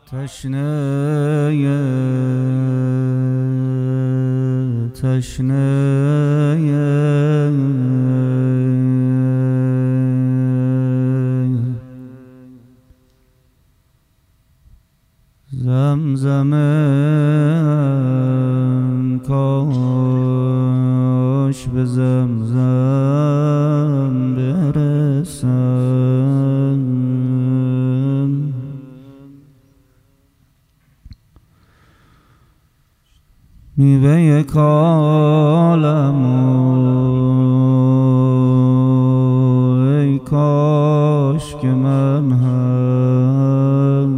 زمزمم کاش به زمزم برسم، میوه کالمو ای کاش که من هم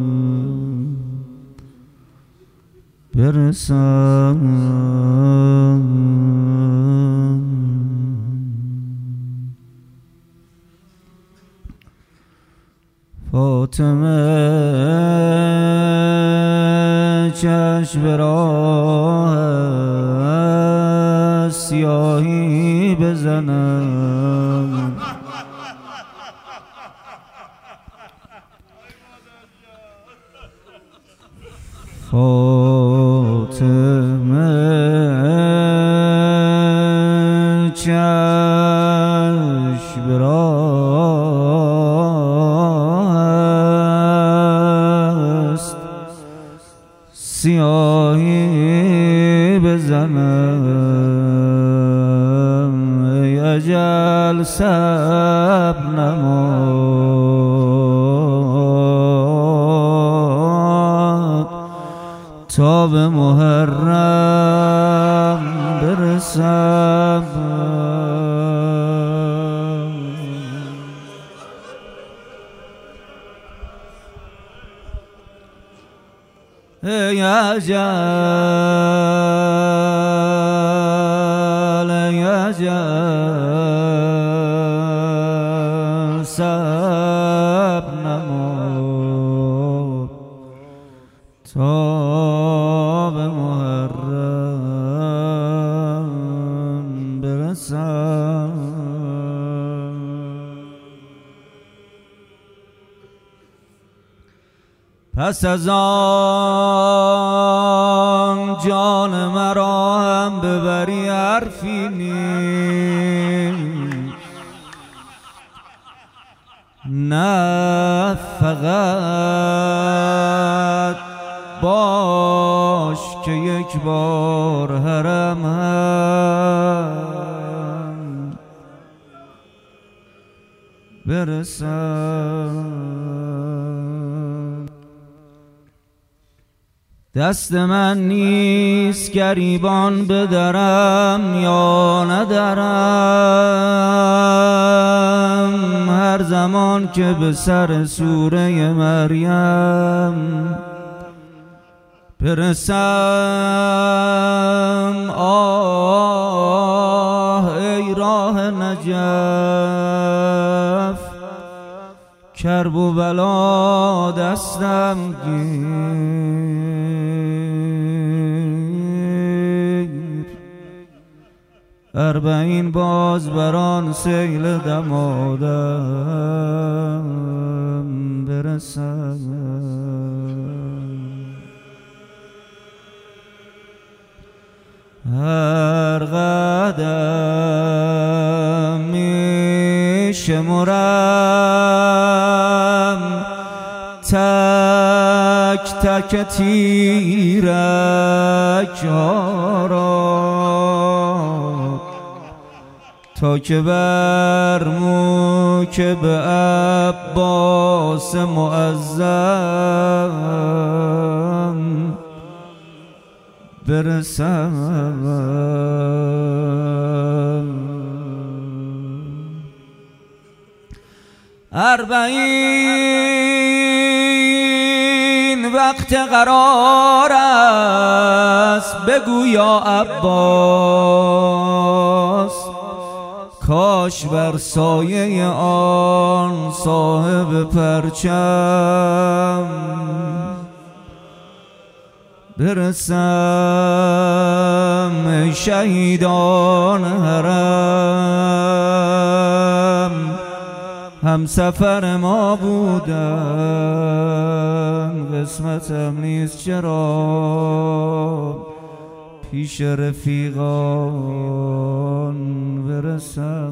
برسم. فاطمه چشم به راه سیاهی بزنم، فاطمه چشم به راه سیاهی بزنم، ای اجل صبر نما تا به محرم برسم. ای اجل ای اجل صبر نما تا به محرم برسم. پس از آن جان مرا هم ببری حرفی نیست، نه فقط باش که یک بار حرم هم برسم. دست من نیست گریبان بدرم یا ندرم، هر زمان که به سر سوره مریم برسم. آه ای راه نجف، کرب و بلا دستم گیر، اربعین باز بران سیل دمادم برسم. هر قدم می شمرم تک تک تیرک ها را، تا که بر موکب عباس معظم برسم. اربعین وقت قرار است، بگو یا عباس کاش بر سایه آن صاحب پرچم برسم. ای شهیدان حرم هم سفر ما بودن، قسمتم نیست چرا پیش رفیقان برسم.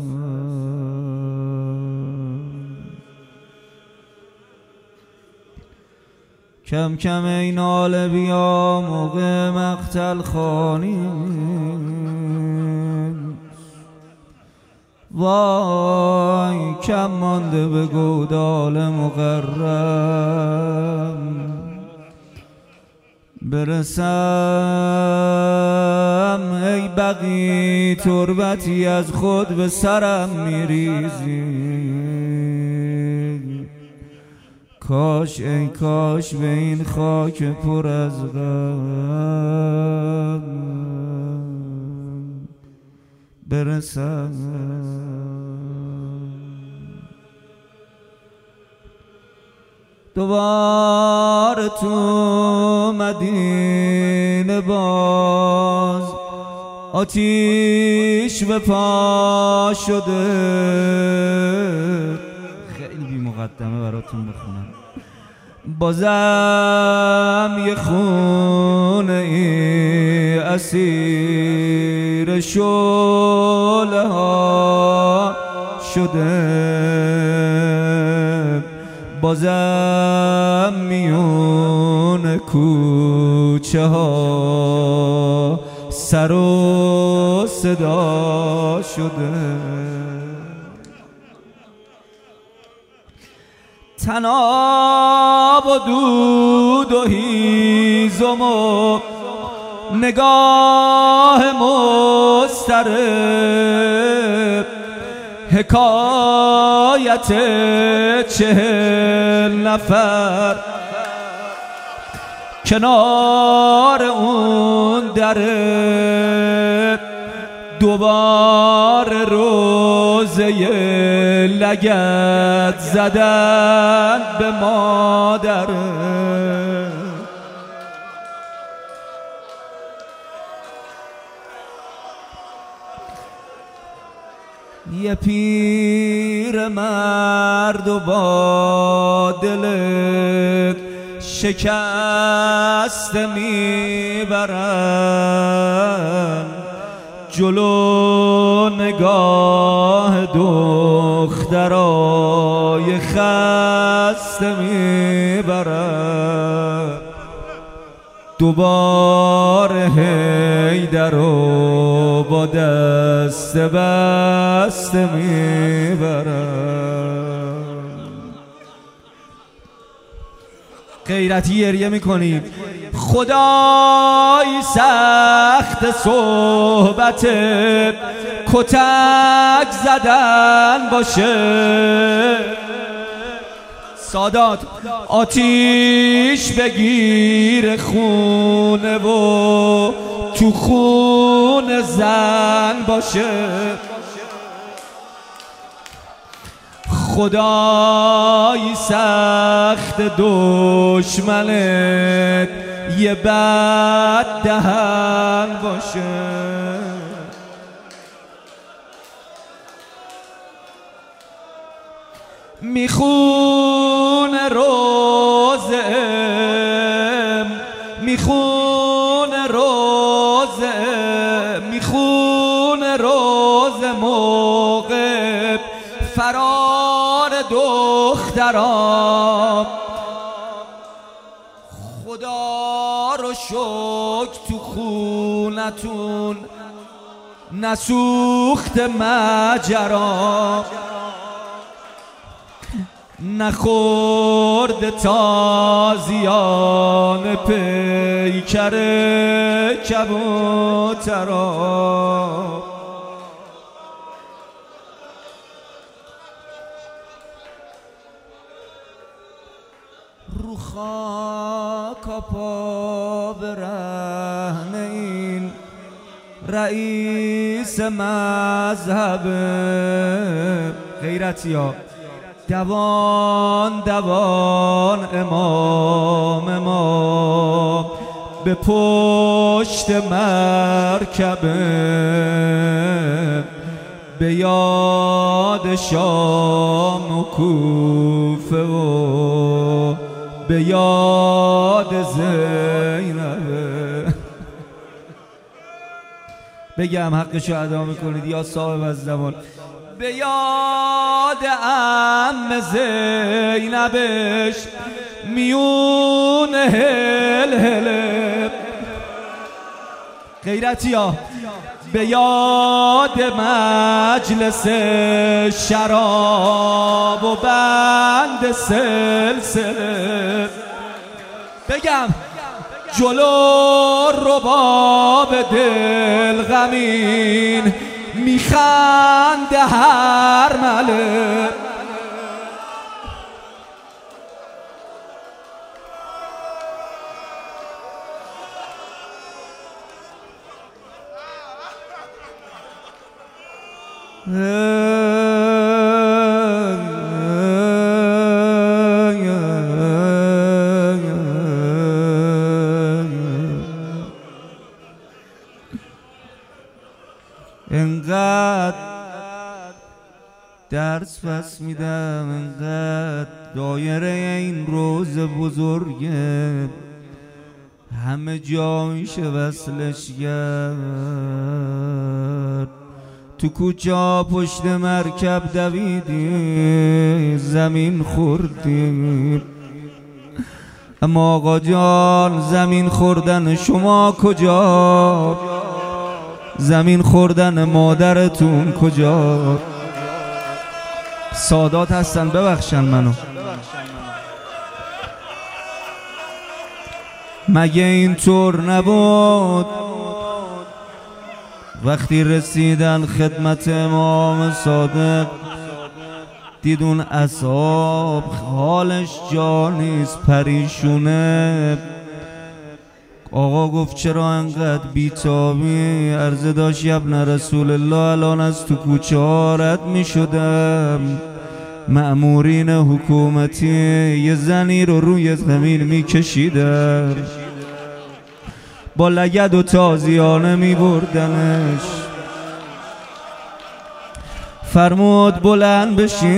کم کم ای ناله بیا موقع مقتل خوانی، وای کم مانده به گودال مقرم برسم. ای بقی تربتی از خود به سرم میریزی، کاش ای کاش به این خاک پر از غم برسم. دوباره تو مدینه باز آتیش به پا شده. خیلی بی مقدمه براتون بخونم. بازم یه خونه ای اسیر شعله ها شده، بازم میون کوچه ها سر و صدا شده. طناب و دود و هیزم و نگاه مضطرب، حکایت 40 نفر کنار اون دره. دوباره روزه لگد زدن به مادره. یه پیر مرد و با دل شکسته میبرن جلو نگاه دخترای خسته میبرن. دوباره حیدر رو با دست بسته میبرن. غیرتی گریه میکنیم. خدای سخت صحبت کتک زدن باشه. سادات آتیش بگیر خونه و تو خون زن باشه. خدای سخت دشمنت یه بد دهن باشه. میخونه روزم میخونه روزم میخونه روز موقع فرار دخترام. خدا رو شکر تو خونتون نسوخت مجرام، نخورد تازیان پیکر کبوترا. رو خاک پا برهن این رئیس مذهب غیرتی ها، دوان دوان امام ما به پشت مرکبه، به یاد شام و کوفه و به یاد زینب. بگم حقشو ادا میکنید یا صاحب از زمان. به یاد عم زینبش میون هل غیرتی ها، به یاد مجلس شراب و بند سلسله. بگم جلو رباب دل غمین میخنده هر مله. انقدر درس پس میدم، انقدر دایره این روز بزرگه همه جا میشه وصلش کرد. تو کوچه پشت مرکب دویدیم زمین خوردیم، اما آقا جان زمین خوردن شما کجا؟ زمین خوردن مادرتون کجا؟ سادات هستن ببخشن منو. مگه اینطور نبود وقتی رسیدن خدمت امام صادق دیدون اصحاب حالش جا نیست، پریشونه. آقا گفت چرا انقدر بیتابی؟ عرضه داشت ابن رسول الله الان از تو کوچه ها رد می شدم، مأمورین حکومتی یه زنی رو روی زمین می کشیدن، با لگد و تازیانه می بردنش. فرمود بلند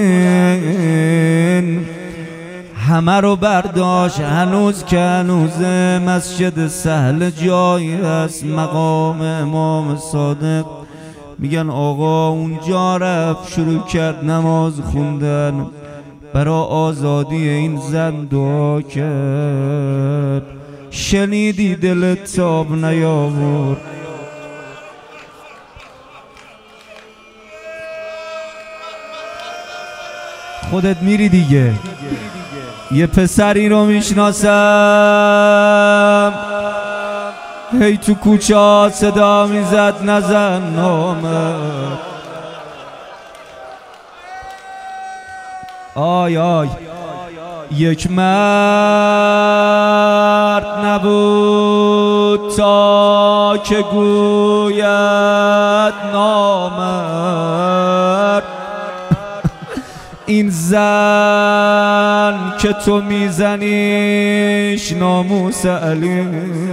بشین، همه رو برداشت. هنوز که هنوز مسجد سهل جایی هست، مقام امام صادق. میگن آقا اونجا رفت شروع کرد نماز خوندن، برا آزادی این زن دعا کرد. شنیدی دلت تاب نیاورد؟ خودت میری دیگه. یه پسری رو میشناسم هی تو کوچه صدا میزد نزن نامه. آی آی یک مرد نبود تا که گوید نامرد. این زن که تو میزنیش ناموس علی.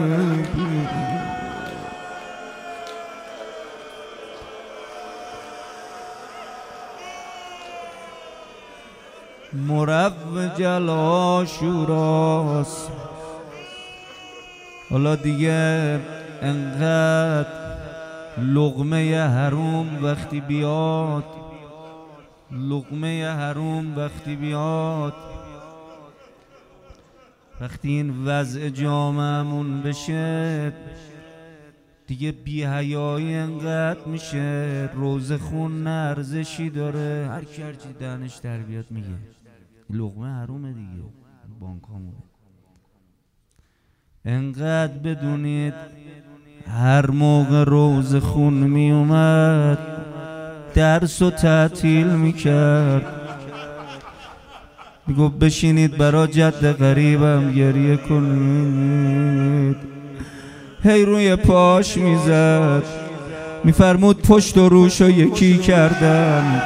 مروج عاشوراست. حالا دیگه انقدر لقمه حروم وقتی بیاد، لقمه حروم وقتی بیاد، وقتی این وضع جامعمون بشه دیگه بی حیایی انقدر میشه. روزه خون نه ارزشی داره، هر کی هرچی دهنش در بیاد میگه. لقمه حرومه دیگه، بانکامونه. انقدر بدونید هر موقع روزه خون میومد درس و تعطیل میکرد، میگفت بشینید برا جد غریبم گریه کنید. هی روی پاش میزد، میفرمود پشت و روشو یکی کردم.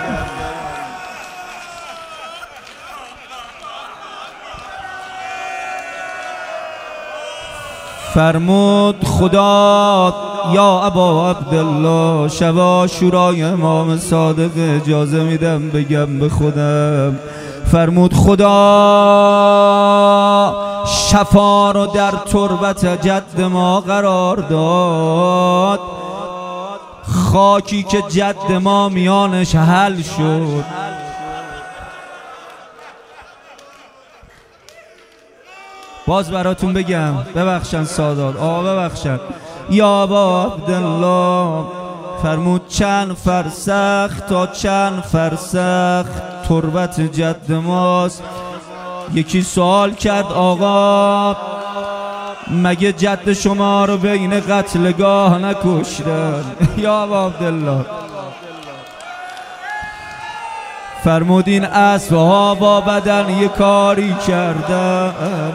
فرمود خدا یا ابا عبدالله شب عاشورای امام صادق اجازه میدم بگم به خودم. فرمود خدا شفا رو در تربت جد ما قرار داد، خاکی که جد ما میانش حل شد. باز براتون بگم، ببخشن سادات، آقا ببخشن. یا ابا عبدالله فرمود چند فرسخ تا چند فرسخ تربت جد ماست. یکی سوال کرد آقا مگه جد شما رو بین قتلگاه نکشتن؟ یا ابا عبدالله فرمود این اسبها با بدن یه کاری کردن.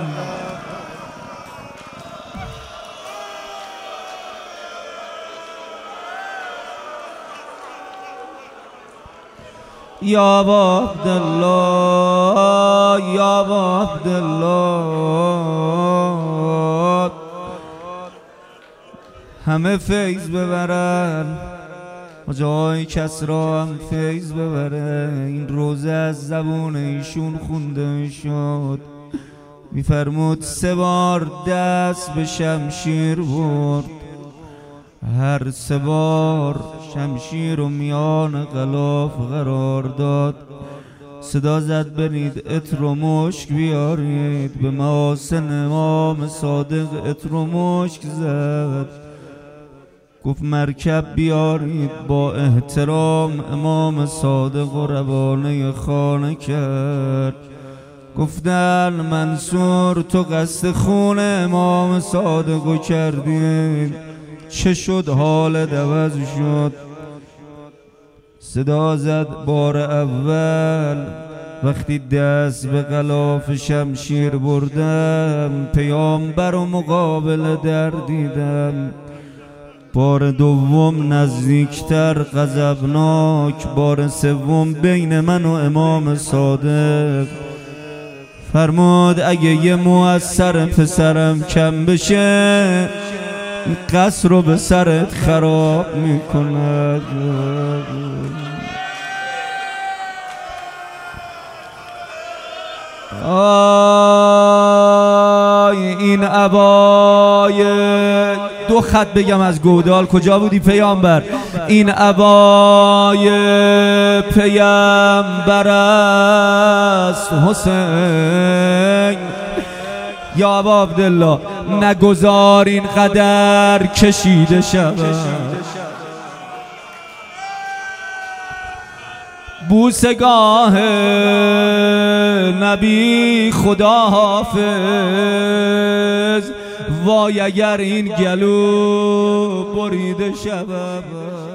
یا ابا عبدالله یا ابا عبدالله همه فیض ببرن، جای کس را هم فیض ببره. این روزه از زبون ایشون خونده میشد. میفرمود 3 بار دست به شمشیر برد، هر 3 بار شمشیر و میان غلاف قرار داد. صدا زد برید عطر و مشک بیارید، به محاسن امام صادق عطر و مشک زد. گفت مرکب بیارید، با احترام امام صادق و روانه خانه کرد. گفتن منصور تو قصد خون امام صادقو کردی، چه شد حالت عوض شد؟ صدا زد بار اول وقتی دست به غلاف شمشیر بردم، پیامبر و مقابل در دیدم. بار دوم نزدیکتر غضبناک، بار سوم بین من و امام صادق. فرمود اگه یه مو از سر پسرم کم بشه قصر رو به سرت خراب میکند. این عبای 2 خط بگم از گودال، کجا بودی پیامبر؟ این عبای پیامبر است حسین. یا ابا عبدالله نگذار این قدر کشیده شود. بوسگاه نبی خدا حافظ، وای اگر این گلو بریده شود.